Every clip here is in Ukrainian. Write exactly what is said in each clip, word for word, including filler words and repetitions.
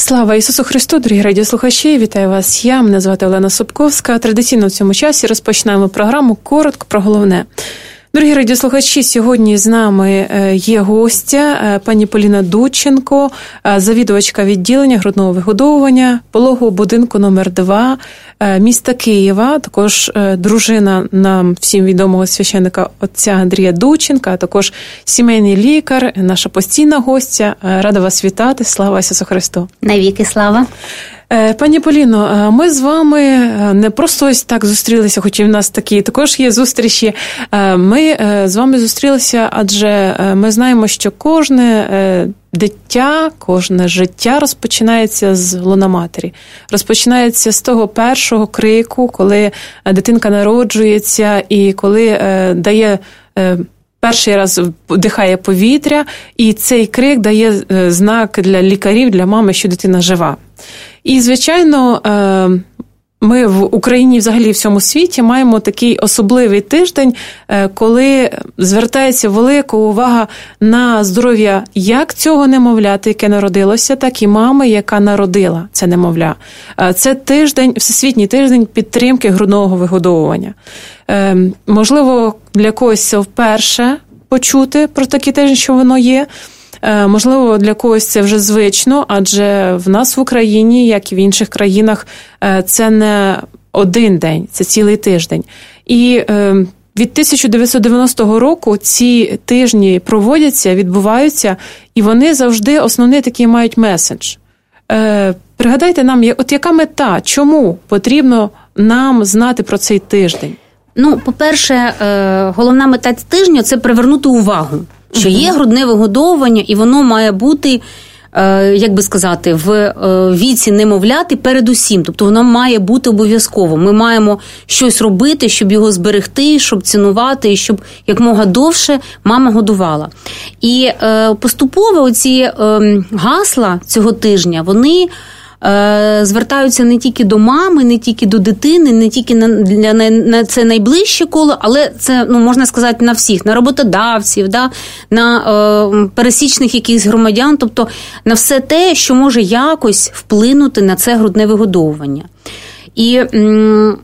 Слава Ісусу Христу, дорогі радіослухачі, вітаю вас я, мене звати Олена Собковська. Традиційно в цьому часі розпочинаємо програму «Коротко про головне». Дорогі радіослухачі, сьогодні з нами є гостя, пані Поліна Дудченко, завідувачка відділення грудного вигодовування пологового будинку номер два міста Києва, також дружина нам всім відомого священника отця Андрія Дудченка, а також сімейний лікар, наша постійна гостя. Рада вас вітати. Слава Ісусу Христу! Навіки слава! Пані Поліно, ми з вами не просто ось так зустрілися, хоч і в нас такі також є зустрічі. Ми з вами зустрілися, адже ми знаємо, що кожне дитя, кожне життя розпочинається з лона матері. Розпочинається з того першого крику, коли дитинка народжується і коли дає перший раз вдихає повітря, і цей крик дає знак для лікарів, для мами, що дитина жива. І, звичайно, ми в Україні, взагалі в всьому світі, маємо такий особливий тиждень, коли звертається велика увага на здоров'я як цього немовляти, яке народилося, так і мами, яка народила це немовля. Це тиждень, всесвітній тиждень підтримки грудного вигодовування. Можливо, для когось це вперше почути про такий тиждень, що воно є. Можливо, для когось це вже звично, адже в нас в Україні, як і в інших країнах, це не один день, це цілий тиждень. І від тисяча дев'ятсот дев'яностого року ці тижні проводяться, відбуваються, і вони завжди основний такий мають меседж. Пригадайте нам, от яка мета, чому потрібно нам знати про цей тиждень? Ну, по-перше, головна мета тижня – це привернути увагу, що є грудне вигодовування, і воно має бути, як би сказати, в віці немовляти передусім. Тобто воно має бути обов'язково. Ми маємо щось робити, щоб його зберегти, щоб цінувати, і щоб якмога довше мама годувала. І поступово оці гасла цього тижня, вони звертаються не тільки до мами, не тільки до дитини, не тільки на, для, на це найближче коло, але це, ну, можна сказати, на всіх, на роботодавців, да, на е, пересічних якихось громадян, тобто на все те, що може якось вплинути на це грудне вигодовування. І м,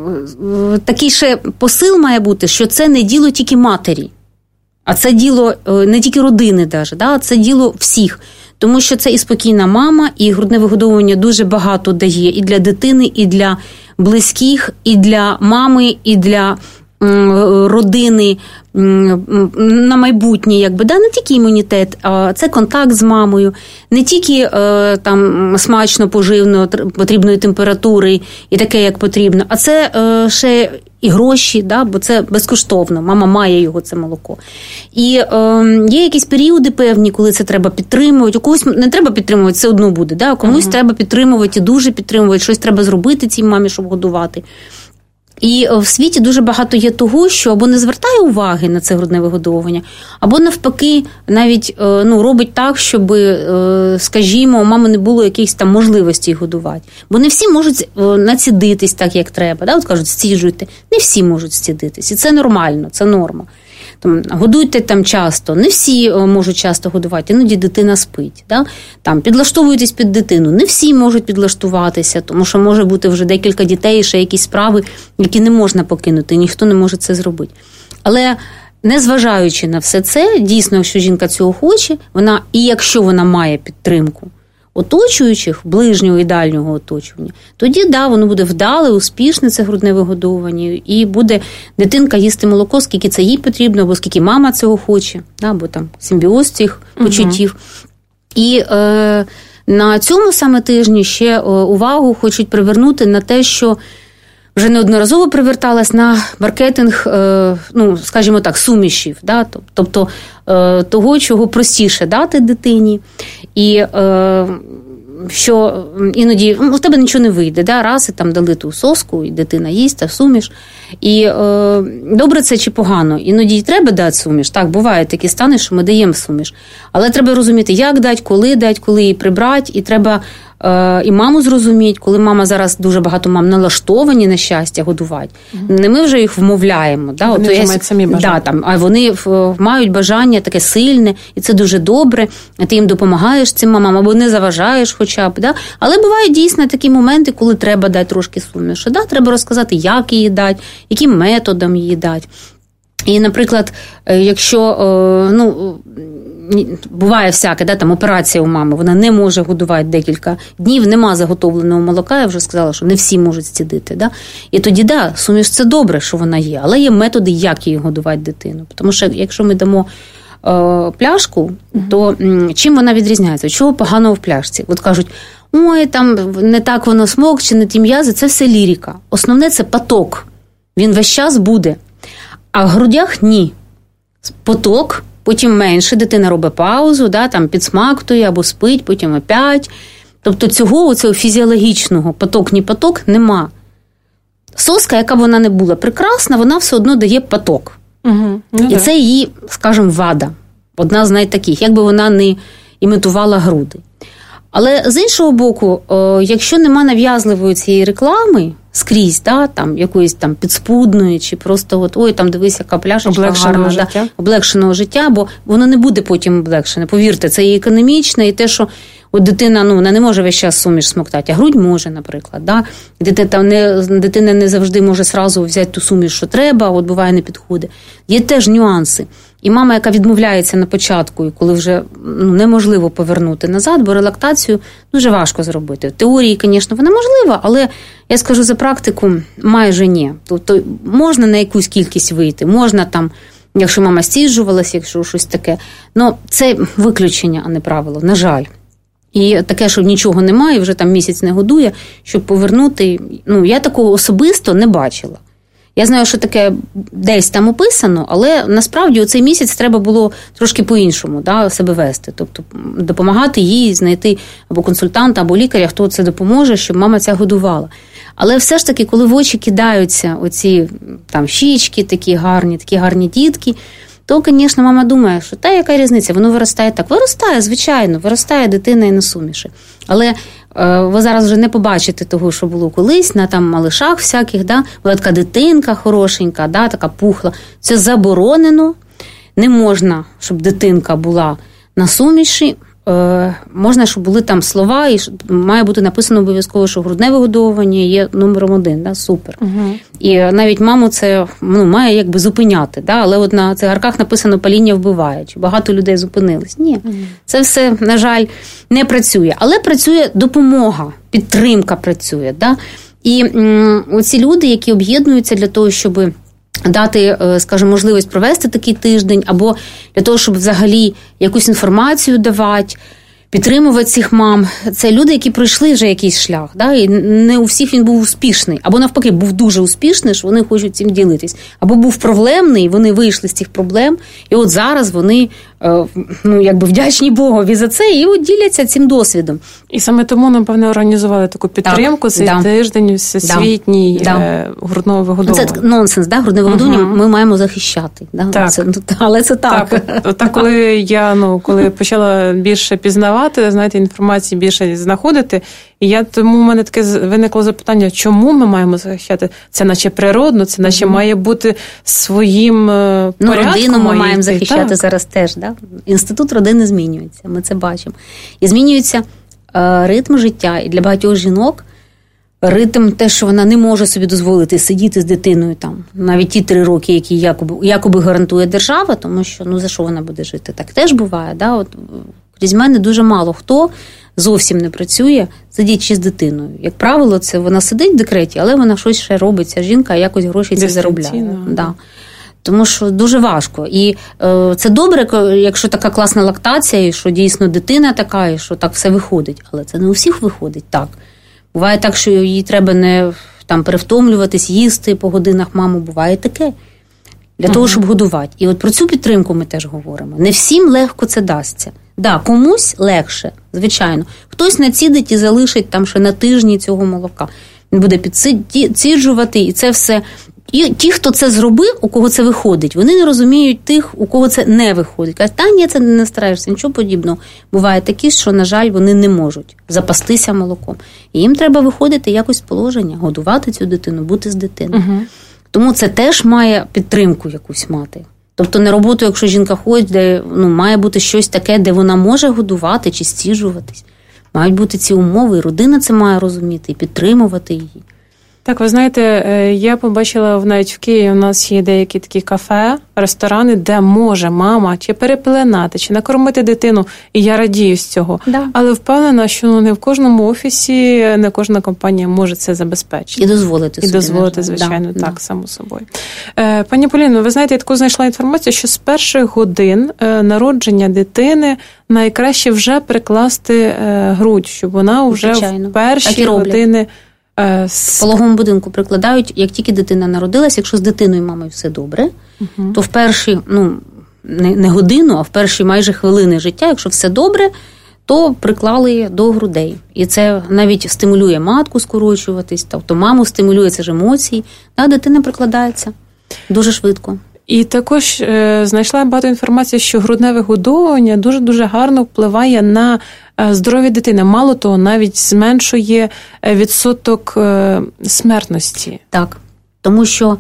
такий ще посил має бути, що це не діло тільки матері, а це діло не тільки родини даже, да, це діло всіх. Тому що це і спокійна мама, і грудне вигодовування дуже багато дає і для дитини, і для близьких, і для мами, і для м, родини м, на майбутнє, якби, да, не тільки імунітет, а це контакт з мамою, не тільки е, там смачно, поживно, потрібної температури і таке, як потрібно, а це е, ще і гроші, да, бо це безкоштовно, мама має його, це молоко. І е, є якісь періоди певні, коли це треба підтримувати, у когось не треба підтримувати, все одно буде, да, комусь uh-huh. треба підтримувати і дуже підтримувати, щось треба зробити цій мамі, щоб годувати. І в світі дуже багато є того, що або не звертає уваги на це грудне вигодовування, або навпаки навіть, ну, робить так, щоб, скажімо, у мами не було якихось там можливостей годувати. Бо не всі можуть націдитись так, як треба. Да? От кажуть, стіджуйте. Не всі можуть стідитись. І це нормально, це норма. Там, годуйте там часто. Не всі можуть часто годувати, іноді дитина спить. Да? Там, підлаштовуйтесь під дитину. Не всі можуть підлаштуватися, тому що може бути вже декілька дітей, ще якісь справи, які не можна покинути, ніхто не може це зробити. Але незважаючи на все це, дійсно, якщо жінка цього хоче, вона, і якщо вона має підтримку оточуючих, ближнього і дальнього оточування, тоді, да, воно буде вдале, успішне це грудне вигодовування, і буде дитинка їсти молоко, скільки це їй потрібно, або скільки мама цього хоче, да, або там симбіоз цих почуттів. Угу. І е, на цьому саме тижні ще увагу хочуть привернути на те, що вже неодноразово приверталась на маркетинг, е, ну, скажімо так, сумішів, да, тобто е, того, чого простіше дати дитині, і е, що іноді у тебе нічого не вийде, да, раз і там дали ту соску, і дитина їсть, а суміш. І е, добре це чи погано? Іноді й треба дати суміш. Так, буває такі стани, що ми даємо суміш. Але треба розуміти, як дати, коли дати, коли її прибрати, і треба е, і маму зрозуміти, коли мама зараз дуже багато мам налаштовані на щастя годувати. Mm-hmm. Не ми вже їх вмовляємо. Да? Вони От, вже мають самі бажання. Да, там, а вони в, мають бажання таке сильне, і це дуже добре. Ти їм допомагаєш цим мамам, або не заважаєш хоча б. Да? Але бувають дійсно такі моменти, коли треба дати трошки суміші. Да? Треба розказати, як її дати, яким методом її дати. І, наприклад, якщо, ну, буває всяке, да, там операція у мами, вона не може годувати декілька днів, нема заготовленого молока, я вже сказала, що не всі можуть зцідити. Да? І тоді, да, суміш, це добре, що вона є, але є методи, як її годувати дитину. Тому що, якщо ми дамо е, пляшку, то м, чим вона відрізняється? Чого поганого в пляшці? От кажуть, ой, там не так воно смокче, не ті м'язи, це все лірика. Основне – це поток. Він весь час буде. А в грудях – ні. Поток, потім менше, дитина робить паузу, да, там підсмактує або спить, потім опять. Тобто цього, цього фізіологічного поток-не-поток нема. Соска, яка б вона не була прекрасна, вона все одно дає поток. Угу. Ну, і це її, скажімо, вада. Одна з найтаких, як би вона не імітувала груди. Але з іншого боку, якщо нема нав'язливої цієї реклами скрізь, да, там, якоїсь там підспудної, чи просто от, ой, там дивись, яка пляшечка гарна, життя. Да, облегшеного життя, бо воно не буде потім облегшене. Повірте, це і економічне, і те, що от дитина, ну, вона не може весь час суміш смоктати, а грудь може, наприклад. Да? Дитина, там не, дитина не завжди може сразу взяти ту суміш, що треба, от буває не підходить. Є теж нюанси. І мама, яка відмовляється на початку, і коли вже, ну, неможливо повернути назад, бо релактацію дуже важко зробити. В теорії, звісно, вона можлива, але я скажу за практику, майже ні. Тобто можна на якусь кількість вийти, можна там, якщо мама стіджувалася, якщо щось таке. Ну, це виключення, а не правило, на жаль. І таке, що нічого немає, вже там місяць не годує, щоб повернути, ну, я такого особисто не бачила. Я знаю, що таке десь там описано, але насправді у цей місяць треба було трошки по-іншому, да, себе вести. Тобто допомагати їй знайти або консультанта, або лікаря, хто це допоможе, щоб мама ця годувала. Але все ж таки, коли в очі кидаються оці там щічки такі гарні, такі гарні дітки, то, звісно, мама думає, що та яка різниця, воно виростає так. Виростає, звичайно, виростає дитина і на суміші. Але е, ви зараз вже не побачите того, що було колись, на там малишах всяких, да? Була така дитинка хорошенька, да? Така пухла. Це заборонено, не можна, щоб дитинка була на суміші. Е, можна, щоб були там слова, і має бути написано обов'язково, що грудне вигодовування є номером один, да? Супер. Угу. І навіть маму це, ну, має якби зупиняти, да? Але от на цигарках написано «паління вбиває», чи багато людей зупинились. Ні, угу. Це все, на жаль, не працює. Але працює допомога, підтримка працює. Да? І м, оці люди, які об'єднуються для того, щоб дати, скажімо, можливість провести такий тиждень, або для того, щоб взагалі якусь інформацію давати, підтримувати цих мам. Це люди, які пройшли вже якийсь шлях, да? І не у всіх він був успішний, або навпаки, був дуже успішний, що вони хочуть цим ділитись, або був проблемний, вони вийшли з цих проблем, і от зараз вони, ну, якби вдячні Богові за це, і от діляться цим досвідом. І саме тому, напевне, організували таку підтримку, цей да. тиждень всесвітній да. е, грудного вигодовування. Це нонсенс, да? Грудне вигодовування uh-huh. ми маємо захищати. Да? Так. Це, ну, але це так. Так, так, коли я, ну, коли почала більше пізнавати, знаєте, інформації більше знаходити, і я, тому в мене таке виникло запитання, чому ми маємо захищати? Це наче природно, це наче mm-hmm. має бути своїм ну, порядком. Родину ми маємо захищати так. зараз теж. Да? Інститут родини змінюється, ми це бачимо. І змінюється е, ритм життя. І для багатьох жінок ритм те, що вона не може собі дозволити сидіти з дитиною там, навіть ті три роки, які якоби, якоби гарантує держава, тому що, ну, за що вона буде жити? Так теж буває, да? От, крізь мене дуже мало хто зовсім не працює, сидячи з дитиною. Як правило, це вона сидить в декреті, але вона щось ще робить, ця жінка, якось гроші ці заробляє. Да. Тому що дуже важко. І е, це добре, якщо така класна лактація, і що дійсно дитина така, і що так все виходить. Але це не у всіх виходить так. Буває так, що їй треба не там перевтомлюватись, їсти по годинах маму. Буває таке. Для ага. того, щоб годувати. І от про цю підтримку ми теж говоримо. Не всім легко це дасться. Да, комусь легше, звичайно. Хтось націдить і залишить там ще на тижні цього молока. Він буде підсиджувати, і це все І ті, хто це зробив, у кого це виходить, вони не розуміють тих, у кого це не виходить. Кажуть, та ні, це не стараєшся, нічого подібного. Буває такі, що, на жаль, вони не можуть запастися молоком. І їм треба виходити якось з положення, годувати цю дитину, бути з дитиною. Угу. Тому це теж має підтримку якусь мати. Тобто не роботу, якщо жінка ходить, де ну, має бути щось таке, де вона може годувати чи стіжуватись. Мають бути ці умови, і родина це має розуміти, і підтримувати її. Так, ви знаєте, я побачила навіть в Києві, у нас є деякі такі кафе, ресторани, де може мама чи перепеленати, чи накормити дитину, і я радію з цього. Да. Але впевнена, що ну, не в кожному офісі, не кожна компанія може це забезпечити. І дозволити собі. І дозволити, звичайно, да, так, да. само собою. Пані Поліно, ви знаєте, я таку знайшла інформацію, що з перших годин народження дитини найкраще вже прикласти грудь, щоб вона вже звичайно. в перші години... В пологовому будинку прикладають, як тільки дитина народилась, якщо з дитиною і мамою все добре, uh-huh. то в перші, ну, не, не годину, а в перші майже хвилини життя, якщо все добре, то приклали до грудей. І це навіть стимулює матку скорочуватись, тобто маму стимулює, це ж емоції, а дитина прикладається дуже швидко. І також е, знайшла багато інформації, що грудне вигодовування дуже-дуже гарно впливає на е, здоров'я дитини. Мало того, навіть зменшує відсоток е, смертності. Так, тому що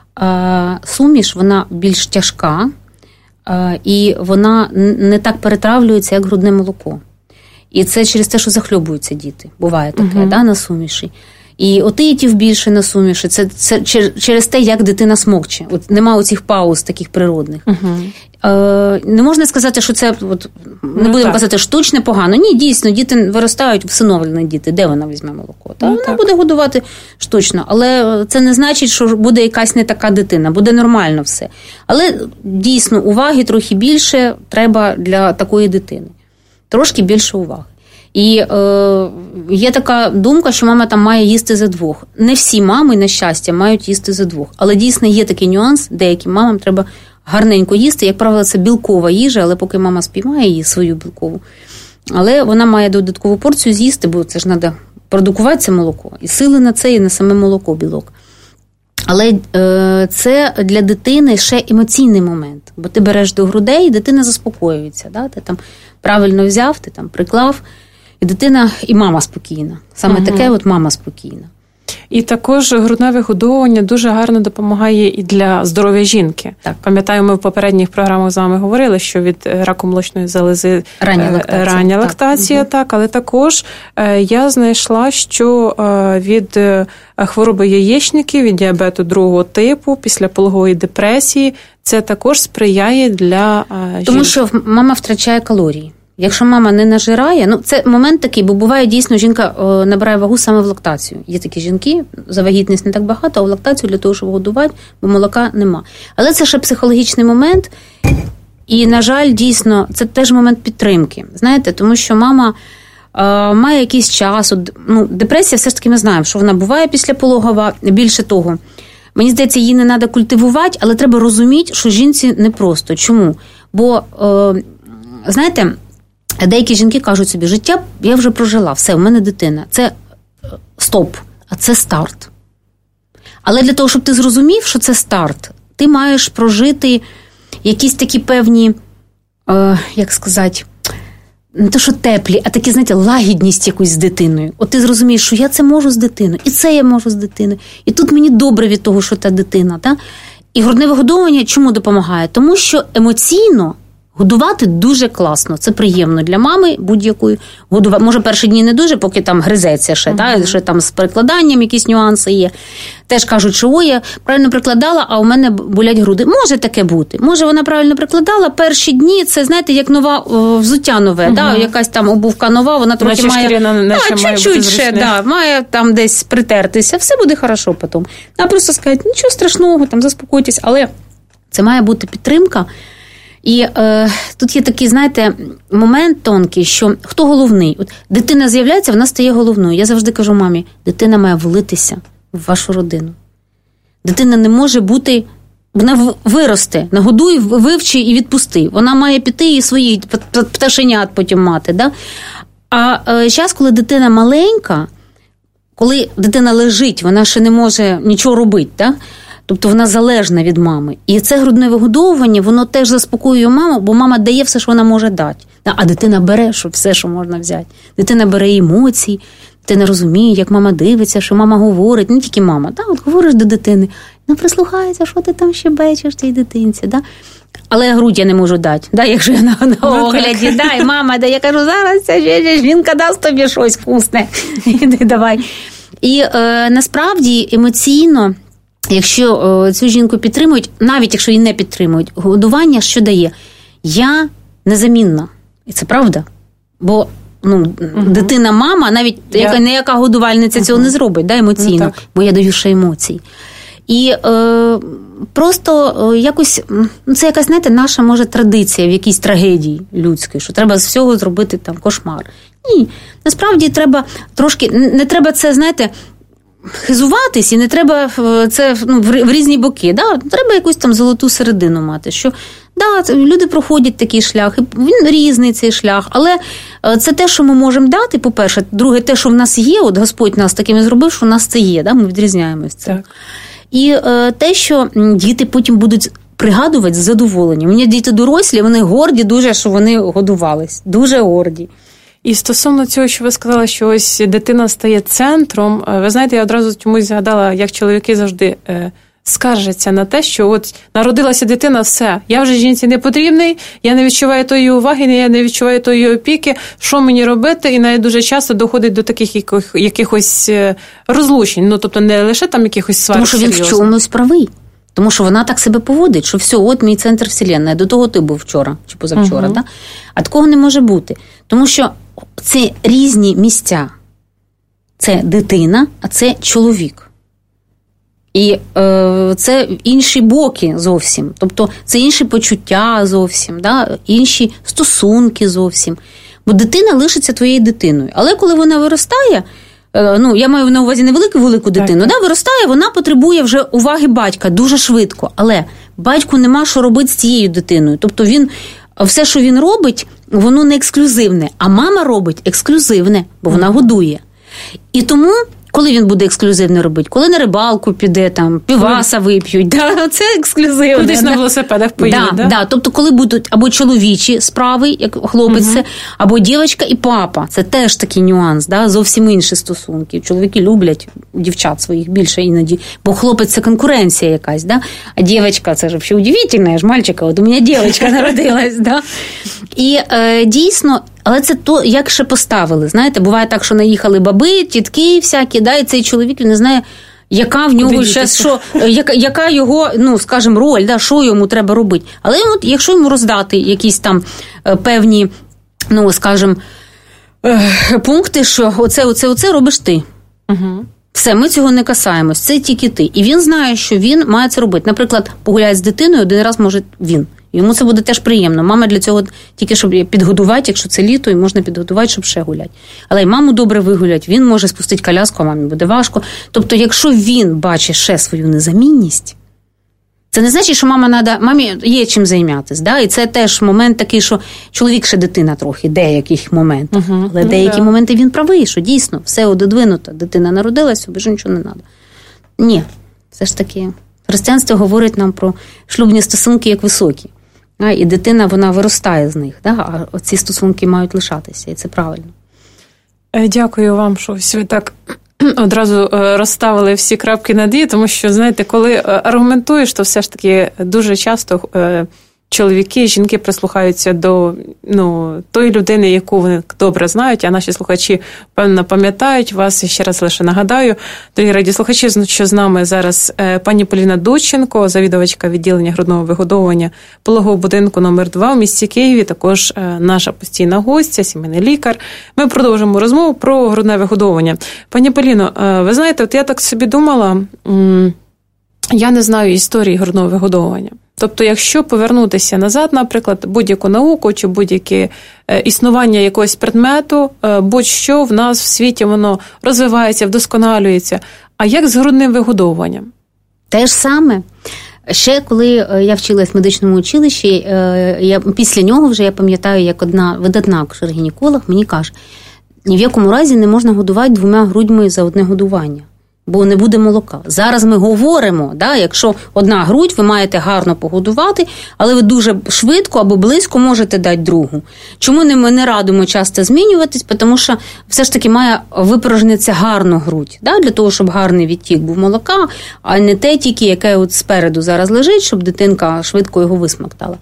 е, суміш, вона більш тяжка, е, і вона не так перетравлюється, як грудне молоко. І це через те, що захльобуються діти. Буває таке, угу. да, на суміші. І отитів більше на суміші, це, це через те, як дитина смокче. От нема оцих пауз таких природних. Uh-huh. Е, не можна сказати, що це, от, не ну, будемо казати, штучне погано. Ні, дійсно, діти виростають, всиновлені діти, де вона візьме молоко? Та? Ну, вона так. буде годувати штучно, але це не значить, що буде якась не така дитина, буде нормально все. Але дійсно, уваги трохи більше треба для такої дитини. Трошки більше уваги. І е, є така думка, що мама там має їсти за двох. Не всі мами, на щастя, мають їсти за двох. Але дійсно є такий нюанс, деяким мамам треба гарненько їсти. Як правило, це білкова їжа, але поки мама спіймає її свою білкову. Але вона має додаткову порцію з'їсти, бо це ж треба продукувати це молоко. І сили на це, і на саме молоко білок. Але е, це для дитини ще емоційний момент. Бо ти береш до грудей, і дитина заспокоюється. Да? Ти там правильно взяв, ти там приклав. І дитина, і мама спокійна. Саме угу. таке от мама спокійна. І також грудне вигодовування дуже гарно допомагає і для здоров'я жінки. Так. Пам'ятаю, ми в попередніх програмах з вами говорили, що від раку молочної залози рання лактація, рання лактація так. так, але також я знайшла, що від хвороби яєчників, від діабету другого типу, після пологової депресії, це також сприяє для жінки. Тому що мама втрачає калорії. Якщо мама не нажирає, ну це момент такий, бо буває дійсно, жінка о, набирає вагу саме в лактацію. Є такі жінки, за вагітність не так багато, а в лактацію для того, щоб годувати, бо молока нема. Але це ще психологічний момент, і, на жаль, дійсно, це теж момент підтримки. Знаєте, тому що мама е, має якийсь час, от, ну, депресія все ж таки ми знаємо, що вона буває післяпологова, більше того. Мені здається, її не треба культивувати, але треба розуміти, що жінці непросто. Чому? Бо, е, знаєте, деякі жінки кажуть собі, життя я вже прожила, все, в мене дитина. Це стоп, а це старт. Але для того, щоб ти зрозумів, що це старт, ти маєш прожити якісь такі певні, е, як сказати, не те, що теплі, а такі, знаєте, лагідність якусь з дитиною. От ти зрозумієш, що я це можу з дитиною, і це я можу з дитиною, і тут мені добре від того, що та дитина. Та? І грудне вигодовування чому допомагає? Тому що емоційно годувати дуже класно, це приємно для мами будь-якої. Годувати. Може, перші дні не дуже, поки там гризеться ще, uh-huh. та, ще там з перекладанням якісь нюанси є. Теж кажуть, що ой, я правильно прикладала, а у мене болять груди. Може таке бути. Може, вона правильно прикладала, перші дні, це, знаєте, як нова о, взуття нове, uh-huh. да, якась там обувка нова, вона трохи Наче має... На, та, чуть-чуть ще, да, має там десь притертися, все буде хорошо потім. А просто сказати, нічого страшного, там, заспокойтесь, але це має бути підтримка. І е, тут є такий, знаєте, момент тонкий, що хто головний? От дитина з'являється, вона стає головною. Я завжди кажу мамі, дитина має влитися в вашу родину. Дитина не може бути, вона виросте, нагодуй, вивчи і відпусти. Вона має піти і свої пташенят потім мати. Да? А е, час, коли дитина маленька, коли дитина лежить, вона ще не може нічого робити, да? Тобто вона залежна від мами. І це грудне вигодовування, воно теж заспокоює маму, бо мама дає все, що вона може дати. А дитина бере що, все, що можна взяти. Дитина бере емоції, дитина розуміє, як мама дивиться, що мама говорить. Не тільки мама, да? От говориш до дитини, ну прислухається, що ти там ще бачиш цій дитинці. Да? Але грудь я не можу дати, да? Якщо я на, на огляді, да? І мама, да? Я кажу, зараз ця жінка дасть тобі щось вкусне. Іди, давай. І е, насправді емоційно, якщо е, цю жінку підтримують, навіть якщо її не підтримують, годування що дає? Я незамінна. І це правда. Бо ну, угу. дитина, мама, навіть я... яка, ніяка годувальниця угу. цього не зробить, да, емоційно, ну, бо я даю ще емоцій. І е, просто е, якось, ну, це якась, знаєте, наша, може, традиція в якійсь трагедії людській, що треба з всього зробити там кошмар. Ні, насправді треба трошки, не треба це, знаєте, хизуватись, і не треба це ну, в різні боки. Да? Треба якусь там золоту середину мати, що да, люди проходять такий шлях, і він різний цей шлях, але це те, що ми можемо дати, по-перше. Друге, те, що в нас є, от Господь нас такими зробив, що в нас це є, да? Ми відрізняємось цим. І е, те, що діти потім будуть пригадувати з задоволенням. У мене діти дорослі, вони горді дуже, що вони годувались, дуже горді. І стосовно цього, що ви сказали, що ось дитина стає центром, ви знаєте, я одразу чомусь згадала, як чоловіки завжди е, скаржаться на те, що от народилася дитина, все, я вже жінці не потрібний, я не відчуваю тої уваги, я не відчуваю тої опіки, що мені робити, і навіть дуже часто доходить до таких яких, якихось розлучень, ну, тобто не лише там якихось сварок. Тому що він в чомусь правий. Тому що вона так себе поводить, що все, от мій центр вселенної, до того ти був вчора чи позавчора. Uh-huh. Да? А такого не може бути. Тому що це різні місця. Це дитина, а це чоловік. І е, це інші боки зовсім. Тобто це інші почуття зовсім, да? Інші стосунки зовсім. Бо дитина лишиться твоєю дитиною. Але коли вона виростає, ну, я маю на увазі не велику-велику дитину, так, да, виростає, вона потребує вже уваги батька дуже швидко. Але батьку нема що робити з цією дитиною. Тобто він, все, що він робить, воно не ексклюзивне. А мама робить ексклюзивне, бо вона годує. І тому, коли він буде ексклюзивне робити? Коли на рибалку піде, там, піваса вип'ють, да, це ексклюзивне. Кудись да. на велосипедах поїде, да, да? Да. Тобто, коли будуть або чоловічі справи, як хлопець, угу. або дівчинка і папа, це теж такий нюанс, да? Зовсім інші стосунки. Чоловіки люблять дівчат своїх більше іноді, бо хлопець – це конкуренція якась, да? А дівчинка – це ж взагалі удивительно, я ж мальчика, от у мене дівчинка народилась, да? І е, дійсно, але це то, як ще поставили. Знаєте, буває так, що наїхали баби, тітки всякі, да, і цей чоловік, він не знає, яка в нього ще, що, яка, яка його, ну, скажімо, роль, да, що йому треба робити. Але от, якщо йому роздати якісь там певні, ну, скажімо, пункти, що оце, оце, оце робиш ти. Угу. Все, ми цього не касаємось, це тільки ти. І він знає, що він має це робити. Наприклад, погуляє з дитиною, один раз може він. Йому це буде теж приємно. Мама для цього тільки, щоб підгодувати, якщо це літо, і можна підгодувати, щоб ще гуляти. Але й маму добре вигулять, він може спустити коляску, а мамі буде важко. Тобто, якщо він бачить ще свою незамінність, це не значить, що мама надо, мамі є чим займатися. Да? І це теж момент такий, що чоловік ще дитина трохи, деяких моментів. Uh-huh. Але деякі uh-huh. моменти він правий, що дійсно все ододвинуто. Дитина народилася, більше нічого не треба. Ні, все ж таки, християнство говорить нам про шлюбні стосунки як високі. А, і дитина, вона виростає з них, да? А ці стосунки мають лишатися, і це правильно. Дякую вам, що ви так одразу розставили всі крапки над «і», тому що, знаєте, коли аргументуєш, то все ж таки дуже часто чоловіки і жінки прислухаються до ну, тої людини, яку вони добре знають, а наші слухачі, певно, пам'ятають вас. І ще раз лише нагадаю, дорогі радіослухачі, що з нами зараз пані Поліна Дудченко, завідувачка відділення грудного вигодовування пологового будинку номер два в місті Києві, також наша постійна гостя, сімейний лікар. Ми продовжимо розмову про грудне вигодовування. Пані Поліно, ви знаєте, от я так собі думала, я не знаю історії грудного вигодовування. Тобто, якщо повернутися назад, наприклад, будь-яку науку чи будь-яке існування якогось предмету, будь-що в нас в світі воно розвивається, вдосконалюється. А як з грудним вигодовуванням? Те ж саме. Ще коли я вчилась в медичному училищі, я, після нього вже я пам'ятаю, як одна видатна акушер-гінеколог мені каже, ні в якому разі не можна годувати двома грудьми за одне годування. бо не буде молока. Зараз ми говоримо, да, якщо одна грудь, ви маєте гарно погодувати, але ви дуже швидко або близько можете дати другу. Чому не, ми не радимо часто змінюватись? Тому що все ж таки має випорожнитися гарно грудь, да, для того, щоб гарний відтік був молока, а не те тільки, яке от спереду зараз лежить, щоб дитинка швидко його висмоктала.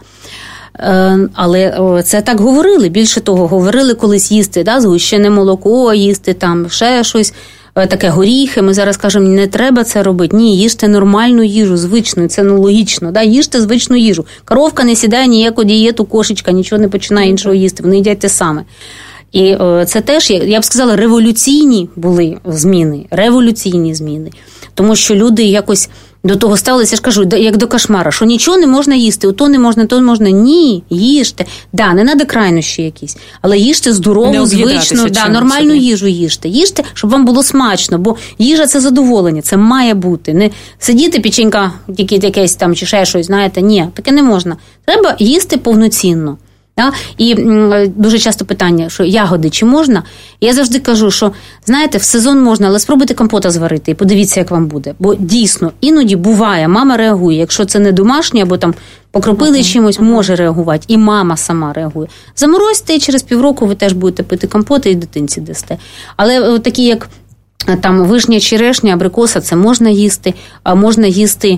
Але це так говорили. Більше того, говорили колись їсти, да, згущене молоко, їсти там ще щось, таке горіхи. Ми зараз кажемо, не треба це робити. Ні, їжте нормальну їжу, звичну, це ну, логічно. Да? Їжте звичну їжу. Коровка не сідає ніяку дієту, кошечка, нічого не починає іншого їсти. Вони їдять те саме. І це теж, я б сказала, революційні були зміни. Революційні зміни. Тому що люди якось до того ставилися, я ж кажу, як до кошмара, що нічого не можна їсти, ото не можна, то не можна. Ні, їжте. Да, не треба крайнощі якісь, але їжте здорову, звичну, да, нормальну собі. Їжу їжте. Їжте, щоб вам було смачно, бо їжа – це задоволення, це має бути. Не сидіти печенька, тільки якесь там, чи ще щось, знаєте, ні, таке не можна. Треба їсти повноцінно. Да? І м, дуже часто питання, що ягоди чи можна? Я завжди кажу, що, знаєте, в сезон можна, але спробуйте компота зварити і подивіться, як вам буде. Бо дійсно, іноді буває, мама реагує, якщо це не домашнє, або там покропили uh-huh. чимось, uh-huh. може реагувати. І мама сама реагує. Заморозьте, і через півроку ви теж будете пити компоти і дитинці дасте. Але такі, як там вишня, черешня, абрикоса, це можна їсти, а можна їсти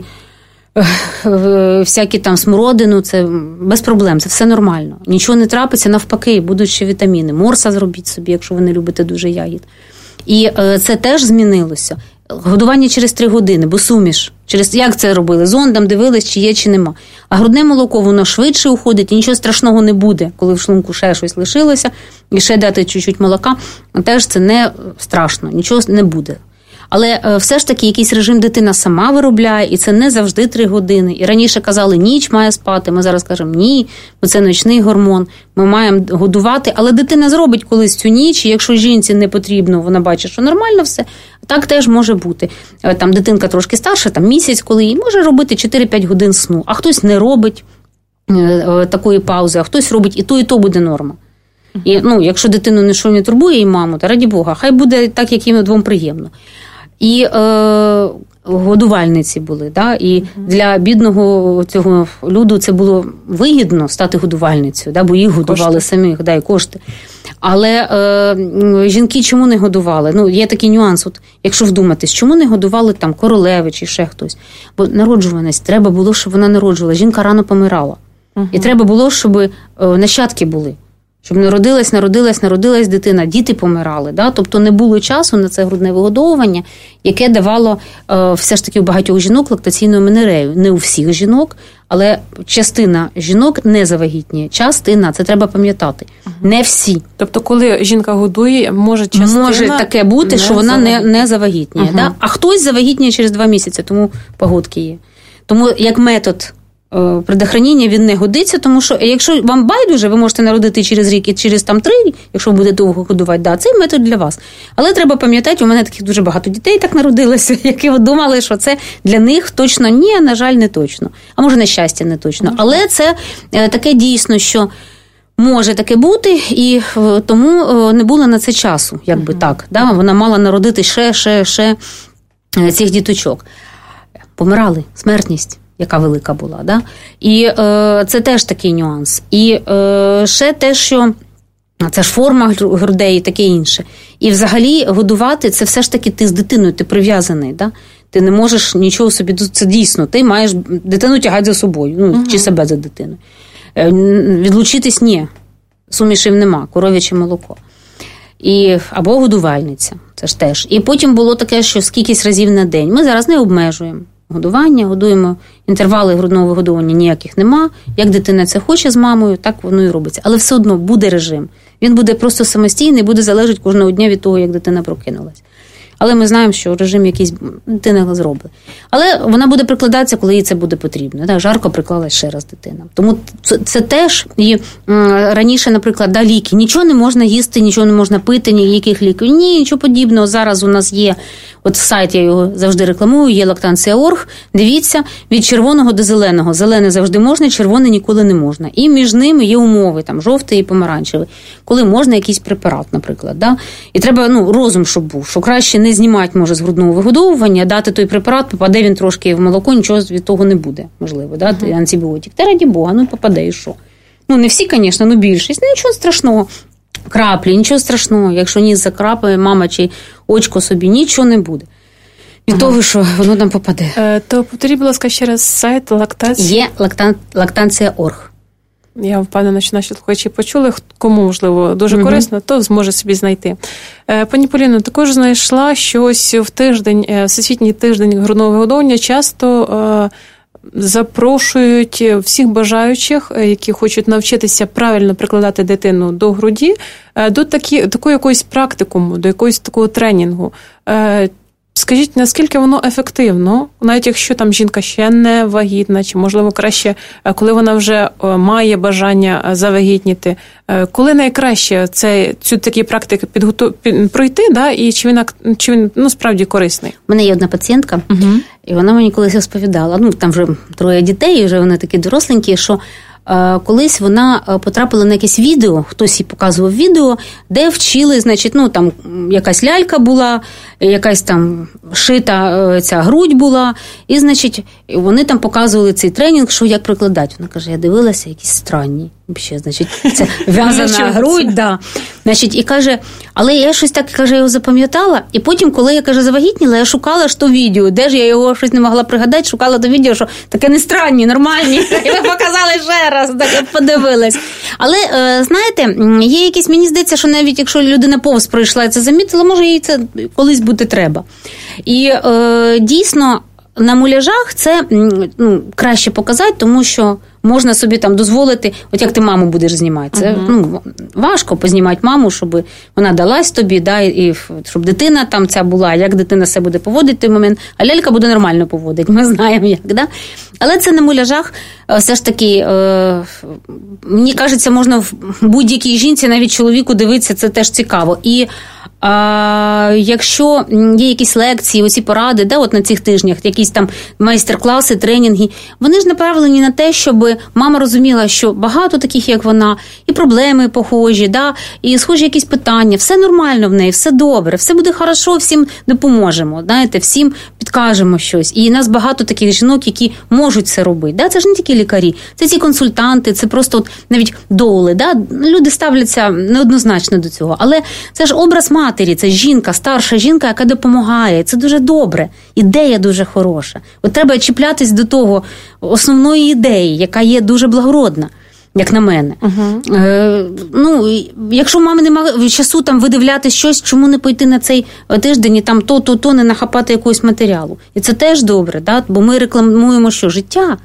всякі там смородину, це без проблем, це все нормально. Нічого не трапиться, навпаки, будуть ще вітаміни. Морса зробіть собі, якщо ви не любите дуже ягід. І це теж змінилося. Годування через три години, бо суміш. Через як це робили? Зондом дивились, чи є, чи нема. А грудне молоко, воно швидше уходить, і нічого страшного не буде, коли в шлунку ще щось лишилося, і ще дати чуть-чуть молока, теж це не страшно, нічого не буде. Але все ж таки якийсь режим дитина сама виробляє, і це не завжди три години. І раніше казали, ніч має спати, ми зараз кажемо, ні, бо це ночний гормон, ми маємо годувати, але дитина зробить колись цю ніч, і якщо жінці не потрібно, вона бачить, що нормально все, так теж може бути. Там дитинка трошки старша, там місяць, коли їй може робити чотири-п'ять годин сну, а хтось не робить такої паузи, а хтось робить і то, і то буде норма. І, ну, якщо дитину нічого не турбує і маму, то раді Бога, хай буде так, як їм двом приємно. І е, годувальниці були, да? І uh-huh. для бідного цього люду це було вигідно стати годувальницею, да? Бо їх годували кошти. Самих, да, і кошти. Але е, жінки чому не годували? Ну, є такий нюанс, от, якщо вдуматись, чому не годували там королеви чи ще хтось? Бо народжуваність, треба було, щоб вона народжувала. Жінка рано помирала. Uh-huh. І треба було, щоб е, нащадки були. Щоб народилась, народилась, народилась дитина, діти помирали. Да? Тобто не було часу на це грудне вигодовування, яке давало е, все ж таки у багатьох жінок лактаційну аменорею. Не у всіх жінок, але частина жінок не завагітніє. Частина, це треба пам'ятати. Угу. Не всі. Тобто, коли жінка годує, може частина... Може таке бути, що вона не, не завагітніє. Угу. Да? А хтось завагітніє через два місяці, тому погодки є. Тому як метод... предохраніння він не годиться, тому що якщо вам байдуже, ви можете народити через рік і через там три, якщо ви будете довго годувати, да, цей метод для вас. Але треба пам'ятати, у мене таких дуже багато дітей так народилося, які думали, що це для них точно ні, на жаль, не точно. А може, на щастя, не точно. Але це таке дійсно, що може таке бути, і тому не було на це часу, якби uh-huh. так. Да? Вона мала народити ще, ще, ще цих діточок. Помирали, смертність. Яка велика була, да? І е, це теж такий нюанс. І е, ще те, що це ж форма грудей і таке інше. І взагалі годувати, це все ж таки ти з дитиною, ти прив'язаний, да? Ти не можеш нічого собі, це дійсно, ти маєш дитину тягати за собою, ну, угу. чи себе за дитиною. Е, відлучитись – ні, сумішів нема, коров'яче молоко. І, або годувальниця, це ж теж. І потім було таке, що скількись разів на день. Ми зараз не обмежуємо годування, годуємо, інтервали грудного вигодовування ніяких нема. Як дитина це хоче з мамою, так воно і робиться. Але все одно буде режим. Він буде просто самостійний, буде залежати кожного дня від того, як дитина прокинулась. Але ми знаємо, що режим якийсь дитина зробить. Але вона буде прикладатися, коли їй це буде потрібно. Так, жарко приклалась ще раз дитина. Тому це, це теж, і м, раніше, наприклад, да, ліки. Нічого не можна їсти, нічого не можна пити, ніяких ліків. Ні, нічого подібного. Зараз у нас є, от сайт, я його завжди рекламую, є лактанція точка орг. Дивіться, від червоного до зеленого. Зелене завжди можна, червоне ніколи не можна. І між ними є умови, там, жовтий і помаранчевий. Коли можна якийсь препарат, наприклад. Да? І треба, ну, розум, щоб був. Що краще не знімати, може, з грудного вигодовування, дати той препарат, попаде він трошки в молоко, нічого від того не буде, можливо, дати uh-huh. антибіотик. Та раді Бога, ну попаде і що? Ну, не всі, звісно, ну більшість, ну нічого страшного. Краплі, нічого страшного, якщо ніс закрапає, мама чи очко собі, нічого не буде. Від ага. того, що воно там попаде. Е, то повторіть, будь ласка, ще раз сайт лактації. Є лактан... лактація точка орг. Я впевнена, що наші слухачі почули, кому, можливо, дуже угу. корисно, то зможе собі знайти. Е, пані Поліно, також знайшла, що ось в тиждень, Всесвітній тиждень грудного вигодовування часто е, запрошують всіх бажаючих, які хочуть навчитися правильно прикладати дитину до груді, е, до такі, такої якоїсь практикуму, до якогось такого тренінгу. Е, Скажіть, наскільки воно ефективно, навіть якщо там жінка ще не вагітна, чи, можливо, краще, коли вона вже має бажання завагітніти, коли найкраще це, цю такі практики підготов... під... пройти, да, і чи він, чи він ну, справді корисний? У мене є одна пацієнтка, угу. і вона мені колись розповідала, ну, там вже троє дітей, вже вони такі доросленькі, що колись вона потрапила на якесь відео, хтось їй показував відео, де вчили, значить, ну, там якась лялька була, якась там шита ця грудь була, і, значить, вони там показували цей тренінг, що як прикладати. Вона каже, я дивилася, якісь странні. Взагалі, значить, це в'язана грудь, да. Значить, і каже, але я щось так, каже, його запам'ятала, і потім, коли я, каже, завагітніла, я шукала ж то відео, де ж я його щось не могла пригадати, шукала то відео, що таке не странні, нормальні, і ви показали ще раз, так я подивилась. Але, знаєте, є якісь, мені здається, що навіть якщо людина повз пройшла і це замітила, може їй це колись бути треба. І дійсно, на муляжах це ну, краще показати, тому що можна собі там дозволити, от як ти маму будеш знімати. Це uh-huh. ну, важко познімати маму, щоб вона далась тобі, да, і щоб дитина там ця була, як дитина себе буде поводити в той момент, а лялька буде нормально поводити, ми знаємо як. Да? Але це на муляжах все ж таки, е, мені кажеться, можна в будь-якій жінці, навіть чоловіку дивитися, це теж цікаво. І А якщо є якісь лекції, оці поради, да, от на цих тижнях, якісь там майстер-класи, тренінги, вони ж направлені на те, щоб мама розуміла, що багато таких, як вона, і проблеми похожі, да, і схожі якісь питання, все нормально в неї, все добре, все буде хорошо, всім допоможемо, знаєте, всім підкажемо щось. І нас багато таких жінок, які можуть це робити. Да? Це ж не тільки лікарі, це ці консультанти, це просто от навіть доули. Да? Люди ставляться неоднозначно до цього. Але це ж образ матері, це жінка, старша жінка, яка допомагає. Це дуже добре. Ідея дуже хороша. От треба чіплятись до того основної ідеї, яка є дуже благородна, як на мене. Uh-huh. Е, ну, якщо у мами немає часу там видивляти щось, чому не пойти на цей тиждень і там то-то-то не нахапати якогось матеріалу. І це теж добре, да? Бо ми рекламуємо що? Життя.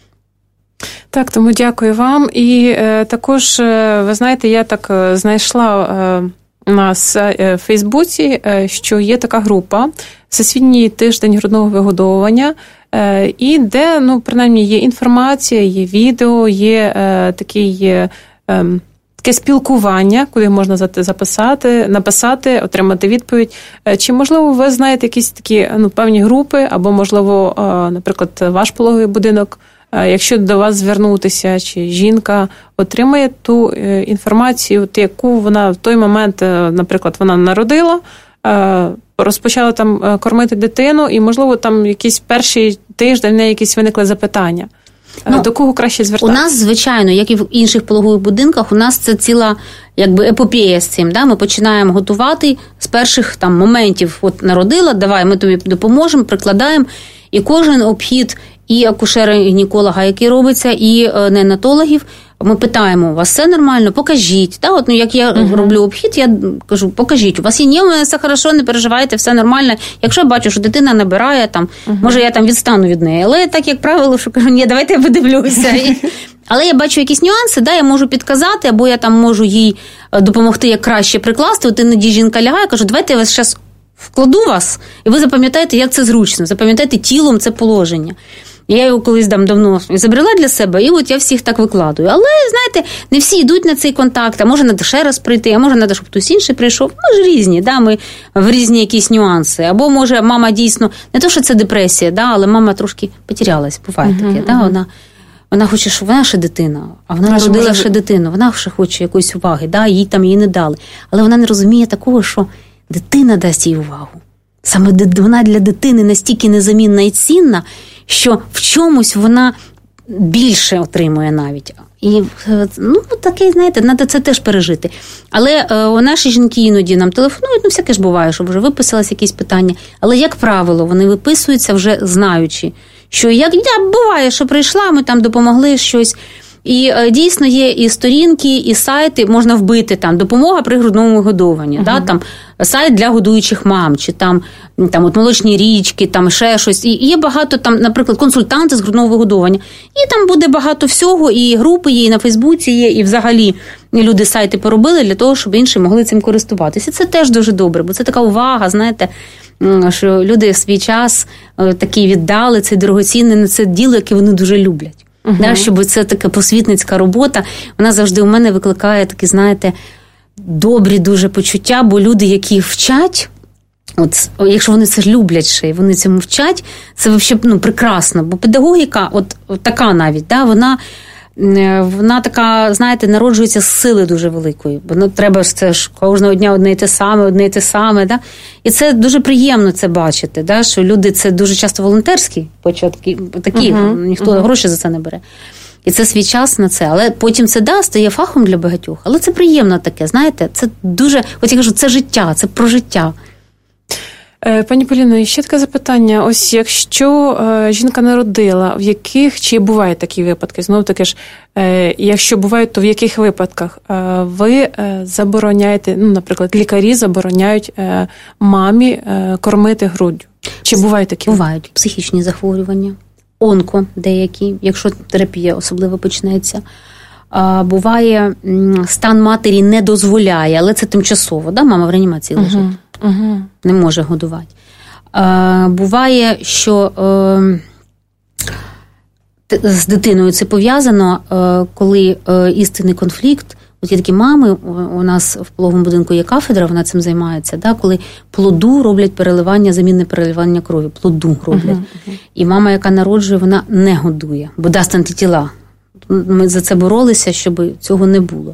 Так, тому дякую вам. І е, також, е, ви знаєте, я так е, знайшла е, на е, Фейсбуці, е, що є така група «Всесвітній тиждень грудного вигодовування», е, і де, ну, принаймні, є інформація, є відео, є е, такий, е, е, таке спілкування, куди можна записати, написати, отримати відповідь. Е, чи, можливо, ви знаєте якісь такі, ну, певні групи, або, можливо, е, наприклад, ваш пологовий будинок, якщо до вас звернутися, чи жінка отримає ту інформацію, яку вона в той момент, наприклад, вона народила, розпочала там кормити дитину, і, можливо, там якийсь перший тиждень в неї якісь виникли запитання. Ну, до кого краще звертатися? У нас, звичайно, як і в інших пологових будинках, у нас це ціла якби епопея з цим. Да? Ми починаємо готувати з перших там моментів. От народила, давай, ми тобі допоможемо, прикладаємо. І кожен обхід і акушера-гінеколога, який робиться, і неонатологів, ми питаємо, у вас все нормально, покажіть. Да? От, ну, як я uh-huh. роблю обхід, я кажу, покажіть, у вас є, ні, у мене все хорошо, не переживайте, все нормально. Якщо я бачу, що дитина набирає, там, uh-huh. може я там відстану від неї. Але так, як правило, що кажу, ні, давайте я подивлюся. Але я бачу якісь нюанси, да, я можу підказати, або я там можу їй допомогти, як краще прикласти. От іноді жінка лягає, кажу, давайте я вас зараз вкладу вас, і ви запам'ятаєте, як це зручно, запам'ятаєте тілом це положення. Я його колись там давно забрала для себе, і от я всіх так викладую. Але, знаєте, не всі йдуть на цей контакт, а може треба ще раз прийти, а може треба, щоб хтось інший прийшов. Ми ж різні, да, ми в різні якісь нюанси. Або, може, мама дійсно, не то, що це депресія, да, але мама трошки потерялась, буває таке, uh-huh, да, uh-huh. вона... Вона хоче, щоб вона ще дитина, а вона народила може... ще дитину, вона ще хоче якоїсь уваги, да, їй там її не дали. Але вона не розуміє такого, що дитина дасть їй увагу. Саме вона для дитини настільки незамінна і цінна, що в чомусь вона більше отримує навіть. І, ну, таке, знаєте, треба це теж пережити. Але е, наші жінки іноді нам телефонують, ну, всяке ж буває, щоб вже виписалось якісь питання. Але, як правило, вони виписуються вже знаючи, що як я, буває, що прийшла, ми там допомогли щось. І е, дійсно є і сторінки, і сайти, можна вбити там допомога при грудному вигодовуванні, uh-huh. да, там сайт для годуючих мам, чи там, там от молочні річки, там ще щось. І є багато там, наприклад, консультанти з грудного вигодовування. І там буде багато всього, і групи є, і на Фейсбуці є, і взагалі люди сайти поробили для того, щоб інші могли цим користуватися. І це теж дуже добре, бо це така увага, знаєте, що люди в свій час такий віддали, це дорогоцінне, на це діло, яке вони дуже люблять. Uh-huh. Да, щоб це така просвітницька робота, вона завжди у мене викликає такі, знаєте, добрі дуже почуття, бо люди, які вчать, от, якщо вони це люблять ще, і вони цьому вчать, це взагалі, ну, прекрасно, бо педагогіка, от, от така навіть, да, вона, вона така, знаєте, народжується з сили дуже великої, бо ну, треба ж це ж кожного дня одне і те саме, одне і те саме, да? І це дуже приємно це бачити, да? Що люди, це дуже часто волонтерські початки, такі, uh-huh. ніхто uh-huh. гроші за це не бере. І це свій час на це, але потім це, да, стає фахом для багатьох, але це приємно таке, знаєте, це дуже, от я кажу, це життя, це про життя. Пані Поліно, ще таке запитання. Ось якщо е, жінка народила, в яких, чи бувають такі випадки, знову таки ж, е, якщо бувають, то в яких випадках е, ви е, забороняєте, ну, наприклад, лікарі забороняють е, мамі е, кормити груддю? Чи бувають такі? Бувають психічні захворювання, онко деякі, якщо терапія особливо почнеться. А, буває, стан матері не дозволяє, але це тимчасово, да? Мама в реанімації лежить. Uh-huh. Uh-huh. Не може годувати. А, буває, що е, з дитиною це пов'язано, е, коли е, істинний конфлікт. От є такі мами, у нас в пологовому будинку є кафедра, вона цим займається, да, коли плоду роблять переливання, замінне переливання крові, плоду роблять. Uh-huh. Uh-huh. І мама, яка народжує, вона не годує, бо дасть антитіла. Ми за це боролися, щоб цього не було.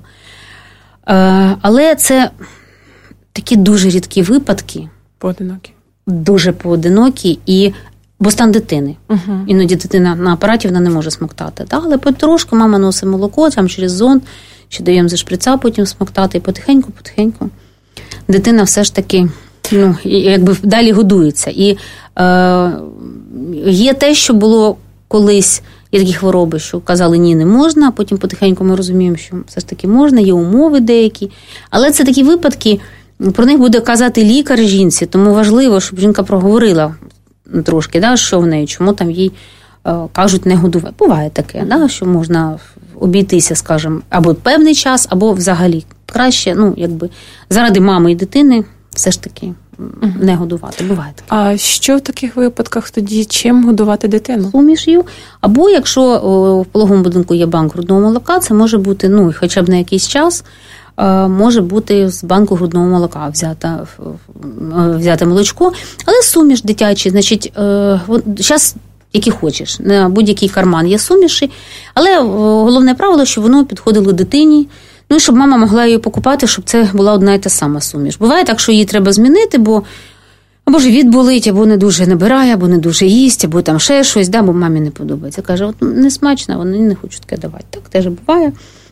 Е, але це такі дуже рідкі випадки. Поодинокі. Дуже поодинокі, і, бо стан дитини. Uh-huh. Іноді дитина на апараті, вона не може смоктати. Да? Але потрошку мама носить молоко, там через зонд, чи даємо зі шприца потім смоктати, і потихеньку-потихеньку дитина все ж таки, ну, якби далі годується. І е, є те, що було колись, є такі хвороби, що казали, ні, не можна, а потім потихеньку ми розуміємо, що все ж таки можна, є умови деякі. Але це такі випадки, про них буде казати лікар жінці, тому важливо, щоб жінка проговорила трошки, да, що в неї, чому там їй е, кажуть не годувати. Буває таке, да, що можна обійтися, скажімо, або певний час, або взагалі краще, ну, якби, заради мами і дитини все ж таки не годувати. Буває таке. А що в таких випадках тоді? Чим годувати дитину? Суміш'ю. Або якщо о, в пологовому будинку є банк грудного молока, це може бути, ну, хоча б на якийсь час, е, може бути з банку грудного молока взята, взяте молочко. Але суміш дитячий, значить, е, зараз які хочеш, на будь-який карман є суміші, але головне правило, щоб воно підходило дитині, ну і щоб мама могла її покупати, щоб це була одна і та сама суміш. Буває так, що її треба змінити, бо або живіт болить, або не дуже набирає, або не дуже їсть, або там ще щось, да, бо мамі не подобається. Каже, от не смачно, вони не хочуть таке давати. Так теж буває.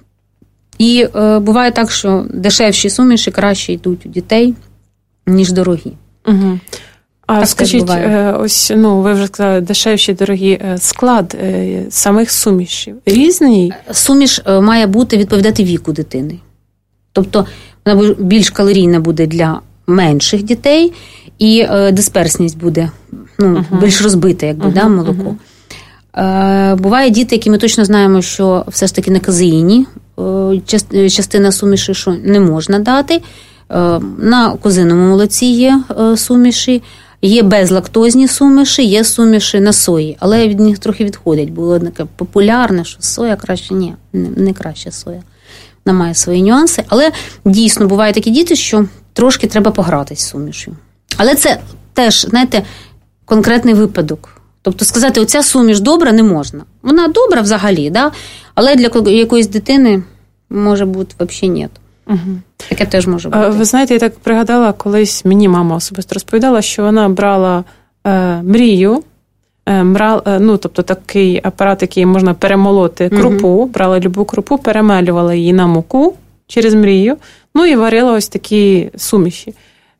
І е, буває так, що дешевші суміші краще йдуть у дітей, ніж дорогі. Угу. А так скажіть, ось, ну, ви вже сказали, дешевші, дорогі, склад самих сумішів різний? Суміш має бути, відповідати віку дитини. Тобто, вона більш калорійна буде для менших дітей, і дисперсність буде, ну, uh-huh. більш розбита, якби, uh-huh. да, молоко. Uh-huh. Буває діти, які ми точно знаємо, що все ж таки на казеїні частина суміші, що не можна дати. На козиному молоці є суміші, є безлактозні суміші, є суміші на сої, але від них трохи відходять. Було таке популярне, що соя краще, ні, не краще соя. Вона має свої нюанси, але дійсно бувають такі діти, що трошки треба погратись з сумішю. Але це теж, знаєте, конкретний випадок. Тобто сказати, оця суміш добра не можна. Вона добра взагалі, да? Але для якоїсь дитини може бути взагалі ні. Угу. Таке теж може бути. Ви знаєте, я так пригадала, колись мені мама особисто розповідала, що вона брала е, мрію, е, брала, е, ну, тобто такий апарат, який можна перемолоти крупу, угу. брала любу крупу, перемелювала її на муку через мрію, ну і варила ось такі суміші.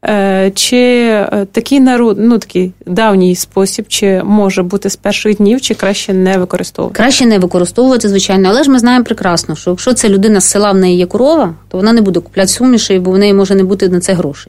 Чи такий народ, ну такий давній спосіб, чи може бути з перших днів, чи краще не використовувати? Краще не використовувати, звичайно, але ж ми знаємо прекрасно, що якщо це людина з села, в неї є корова, то вона не буде купляти суміші, бо в неї може не бути на це грошей.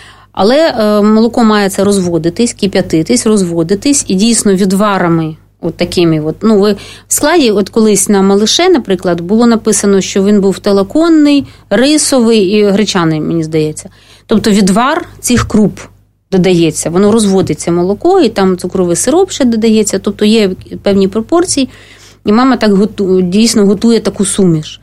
Але е, молоко має це розводитись, кип'ятитись, розводитись, і дійсно відварами от такими, от, ну, ви в складі, от колись на малише, наприклад, було написано, що він був телоконний, рисовий і гречаний, мені здається. Тобто відвар цих круп додається, воно розводиться молоко, і там цукровий сироп ще додається, тобто є певні пропорції, і мама так готує, дійсно готує таку суміш.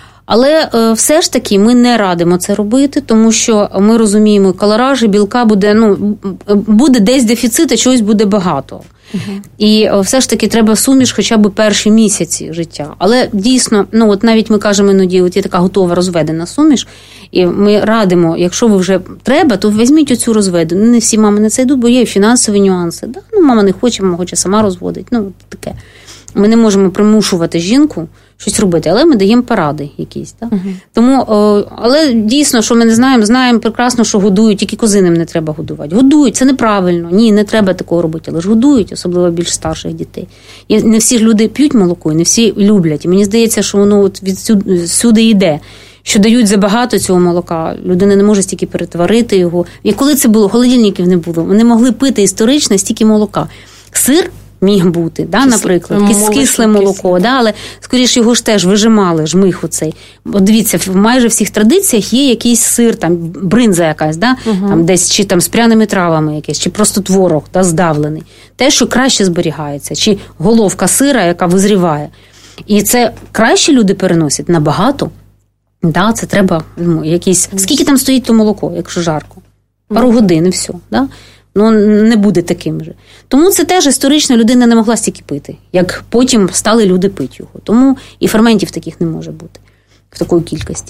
Але е, все ж таки ми не радимо це робити, тому що ми розуміємо, калоражі, білка буде, ну, буде десь дефіцит, а чогось буде багато. Uh-huh. І е, все ж таки треба суміш хоча б перші місяці життя. Але дійсно, ну от навіть ми кажемо іноді, от є така готова розведена суміш, і ми радимо, якщо ви вже треба, то візьміть оцю розведену. Не всі мами на це йдуть, бо є фінансові нюанси. Да? Ну, мама не хоче, мама хоче сама розводить. Ну, таке. Ми не можемо примушувати жінку щось робити, але ми даємо поради якісь. Так? Uh-huh. Тому, але дійсно, що ми не знаємо, знаємо прекрасно, що годують, тільки козиним не треба годувати. Годують, це неправильно. Ні, не треба такого робити, але ж годують, особливо більш старших дітей. І не всі ж люди п'ють молоко, і не всі люблять. І мені здається, що воно от відсюди йде, що дають забагато цього молока, людина не може стільки перетворити його. І коли це було, холодильників не було, вони могли пити історично стільки молока. Сир міг бути, да, наприклад, Кис, кисле молоко, да, але, скоріше, його ж теж вижимали, жмих оцей. От дивіться, в майже всіх традиціях є якийсь сир, там, бринза якась, да, угу. там десь, чи там з пряними травами якесь, чи просто творог, да, здавлений. Те, що краще зберігається, чи головка сира, яка визріває. І це краще люди переносять набагато. Да, це треба, ну, якісь... Скільки там стоїть то молоко, якщо жарко? Пару угу. годин і все, да? Ну, не буде таким же. Тому це теж історично людина не могла стільки пити, як потім стали люди пити його. Тому і ферментів таких не може бути в такій кількості.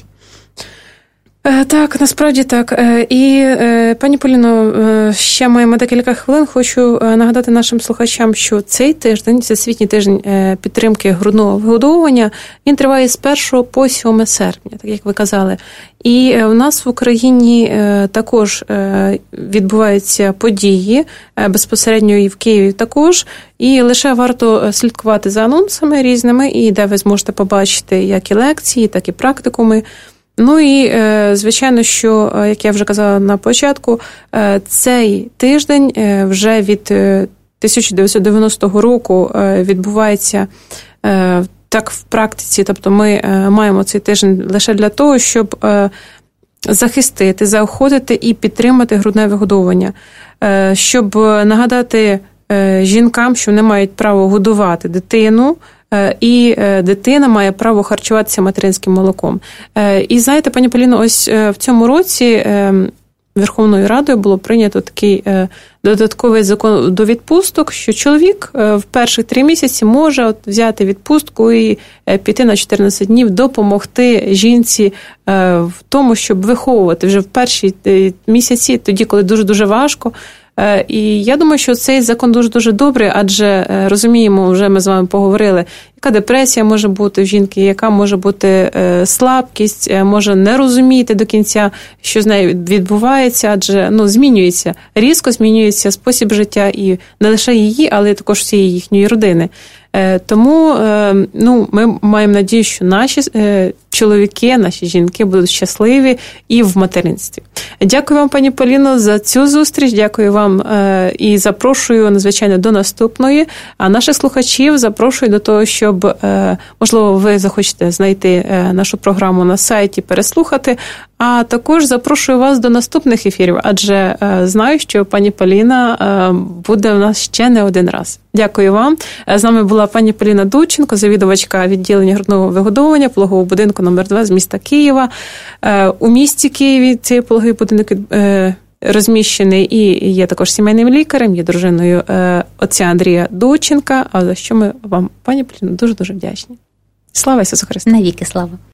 Так, насправді так. І, пані Поліно, ще маємо декілька хвилин. Хочу нагадати нашим слухачам, що цей тиждень, Всесвітній тиждень підтримки грудного вигодовування, він триває з першого по сьоме серпня, так як ви казали. І у нас в Україні також відбуваються події, безпосередньо і в Києві також. І лише варто слідкувати за анонсами різними, і де ви зможете побачити як і лекції, так і практикуми. Ну і, звичайно, що, як я вже казала на початку, цей тиждень вже від тисяча дев'ятсот дев'яностого року відбувається так в практиці. Тобто ми маємо цей тиждень лише для того, щоб захистити, заохотити і підтримати грудне вигодовування, щоб нагадати жінкам, що вони мають право годувати дитину, і дитина має право харчуватися материнським молоком. І знаєте, пані Поліно, ось в цьому році Верховною Радою було прийнято такий додатковий закон до відпусток, що чоловік в перші три місяці може от взяти відпустку і піти на чотирнадцять днів, допомогти жінці в тому, щоб виховувати вже в перші місяці, тоді, коли дуже-дуже важко. І я думаю, що цей закон дуже-дуже добрий, адже розуміємо, вже ми з вами поговорили, яка депресія може бути в жінки, яка може бути слабкість, може не розуміти до кінця, що з нею відбувається, адже ну, змінюється, різко змінюється спосіб життя і не лише її, але також всієї їхньої родини. Тому ну, ми маємо надію, що наші чоловіки, наші жінки будуть щасливі і в материнстві. Дякую вам, пані Поліно, за цю зустріч. Дякую вам і запрошую, надзвичайно, до наступної. А наших слухачів запрошую до того, щоб, можливо, ви захочете знайти нашу програму на сайті, переслухати. А також запрошую вас до наступних ефірів, адже знаю, що пані Поліна буде у нас ще не один раз. Дякую вам. З нами була пані Поліна Дудченко, завідувачка відділення грудного вигодовування пологового будинку номер два з міста Києва. У місті Києві цей пологовий будинок розміщений і є також сімейним лікарем, є дружиною отця Андрія Дудченка, а за що ми вам, пані Поліно, дуже-дуже вдячні. Слава Ісусу Христу! Навіки слава!